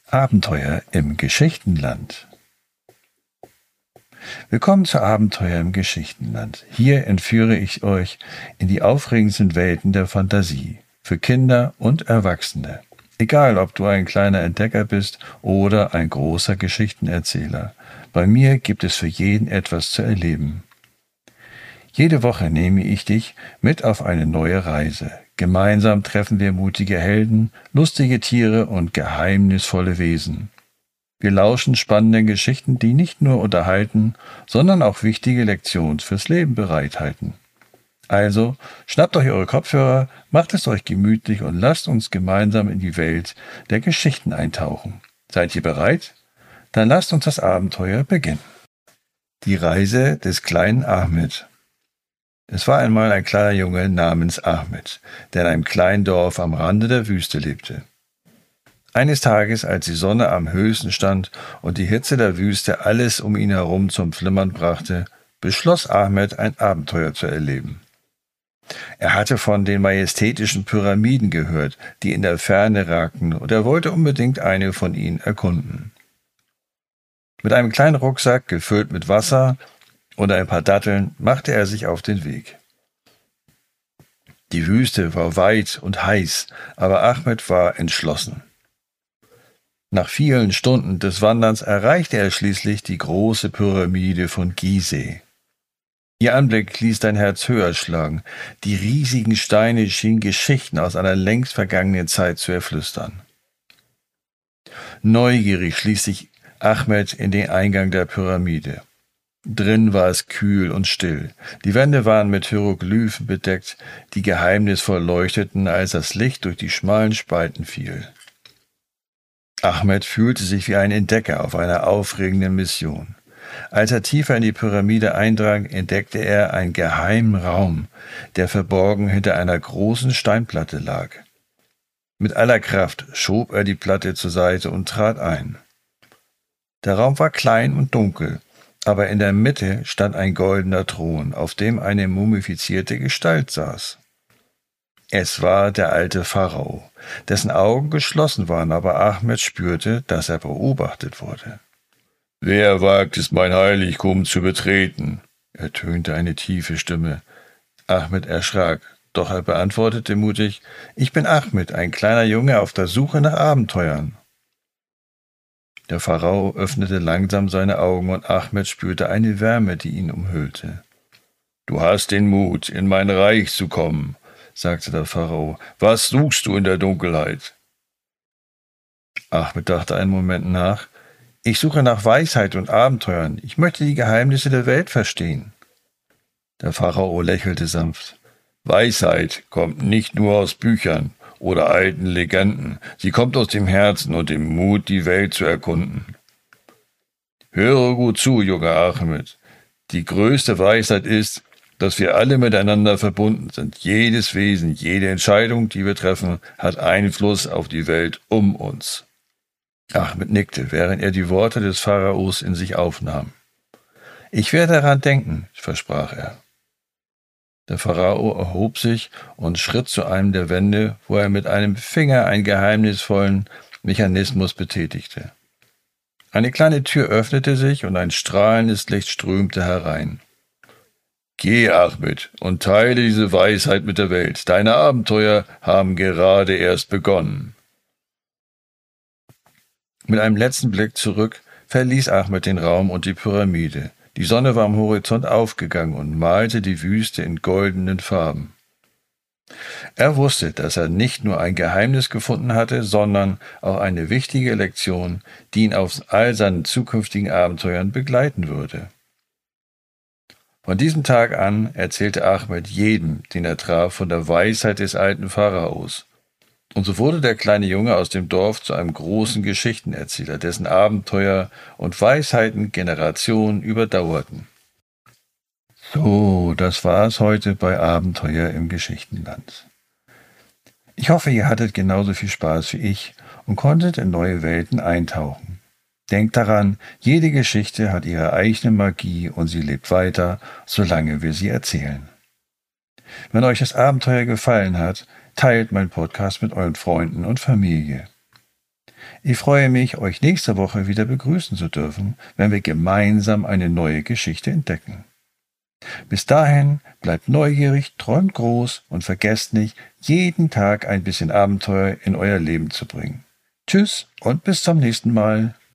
Abenteuer im Geschichtenland. Willkommen zu Abenteuer im Geschichtenland. Hier entführe ich euch in die aufregendsten Welten der Fantasie, für Kinder und Erwachsene. Egal, ob du ein kleiner Entdecker bist oder ein großer Geschichtenerzähler. Bei mir gibt es für jeden etwas zu erleben. Jede Woche nehme ich dich mit auf eine neue Reise. Gemeinsam treffen wir mutige Helden, lustige Tiere und geheimnisvolle Wesen. Wir lauschen spannenden Geschichten, die nicht nur unterhalten, sondern auch wichtige Lektionen fürs Leben bereithalten. Also, schnappt euch eure Kopfhörer, macht es euch gemütlich und lasst uns gemeinsam in die Welt der Geschichten eintauchen. Seid ihr bereit? Dann lasst uns das Abenteuer beginnen. Die Reise des kleinen Ahmed. Es war einmal ein kleiner Junge namens Ahmed, der in einem kleinen Dorf am Rande der Wüste lebte. Eines Tages, als die Sonne am höchsten stand und die Hitze der Wüste alles um ihn herum zum Flimmern brachte, beschloss Ahmed, ein Abenteuer zu erleben. Er hatte von den majestätischen Pyramiden gehört, die in der Ferne ragten, und er wollte unbedingt eine von ihnen erkunden. Mit einem kleinen Rucksack, gefüllt mit Wasser und ein paar Datteln, machte er sich auf den Weg. Die Wüste war weit und heiß, aber Ahmed war entschlossen. Nach vielen Stunden des Wanderns erreichte er schließlich die große Pyramide von Gizeh. Ihr Anblick ließ dein Herz höher schlagen. Die riesigen Steine schienen Geschichten aus einer längst vergangenen Zeit zu erflüstern. Neugierig schlich sich Ahmed in den Eingang der Pyramide. Drin war es kühl und still. Die Wände waren mit Hieroglyphen bedeckt, die geheimnisvoll leuchteten, als das Licht durch die schmalen Spalten fiel. Ahmed fühlte sich wie ein Entdecker auf einer aufregenden Mission. Als er tiefer in die Pyramide eindrang, entdeckte er einen geheimen Raum, der verborgen hinter einer großen Steinplatte lag. Mit aller Kraft schob er die Platte zur Seite und trat ein. Der Raum war klein und dunkel, aber in der Mitte stand ein goldener Thron, auf dem eine mumifizierte Gestalt saß. Es war der alte Pharao, dessen Augen geschlossen waren, aber Ahmed spürte, dass er beobachtet wurde. »Wer wagt es, mein Heiligtum zu betreten?« ertönte eine tiefe Stimme. Ahmed erschrak, doch er beantwortete mutig, »Ich bin Ahmed, ein kleiner Junge auf der Suche nach Abenteuern.« Der Pharao öffnete langsam seine Augen und Ahmed spürte eine Wärme, die ihn umhüllte. »Du hast den Mut, in mein Reich zu kommen«, sagte der Pharao. »Was suchst du in der Dunkelheit?« Ahmed dachte einen Moment nach. »Ich suche nach Weisheit und Abenteuern. Ich möchte die Geheimnisse der Welt verstehen.« Der Pharao lächelte sanft. »Weisheit kommt nicht nur aus Büchern oder alten Legenden. Sie kommt aus dem Herzen und dem Mut, die Welt zu erkunden. Höre gut zu, junger Ahmed. Die größte Weisheit ist, dass wir alle miteinander verbunden sind. Jedes Wesen, jede Entscheidung, die wir treffen, hat Einfluss auf die Welt um uns.« Ahmed nickte, während er die Worte des Pharaos in sich aufnahm. »Ich werde daran denken«, versprach er. Der Pharao erhob sich und schritt zu einem der Wände, wo er mit einem Finger einen geheimnisvollen Mechanismus betätigte. Eine kleine Tür öffnete sich und ein strahlendes Licht strömte herein. »Geh, Ahmed, und teile diese Weisheit mit der Welt. Deine Abenteuer haben gerade erst begonnen.« Mit einem letzten Blick zurück verließ Ahmed den Raum und die Pyramide. Die Sonne war am Horizont aufgegangen und malte die Wüste in goldenen Farben. Er wusste, dass er nicht nur ein Geheimnis gefunden hatte, sondern auch eine wichtige Lektion, die ihn auf all seinen zukünftigen Abenteuern begleiten würde. Von diesem Tag an erzählte Ahmed jedem, den er traf, von der Weisheit des alten Pharaos. Und so wurde der kleine Junge aus dem Dorf zu einem großen Geschichtenerzähler, dessen Abenteuer und Weisheiten Generationen überdauerten. So, das war's heute bei Abenteuer im Geschichtenland. Ich hoffe, ihr hattet genauso viel Spaß wie ich und konntet in neue Welten eintauchen. Denkt daran, jede Geschichte hat ihre eigene Magie und sie lebt weiter, solange wir sie erzählen. Wenn euch das Abenteuer gefallen hat, teilt meinen Podcast mit euren Freunden und Familie. Ich freue mich, euch nächste Woche wieder begrüßen zu dürfen, wenn wir gemeinsam eine neue Geschichte entdecken. Bis dahin bleibt neugierig, träumt groß und vergesst nicht, jeden Tag ein bisschen Abenteuer in euer Leben zu bringen. Tschüss und bis zum nächsten Mal.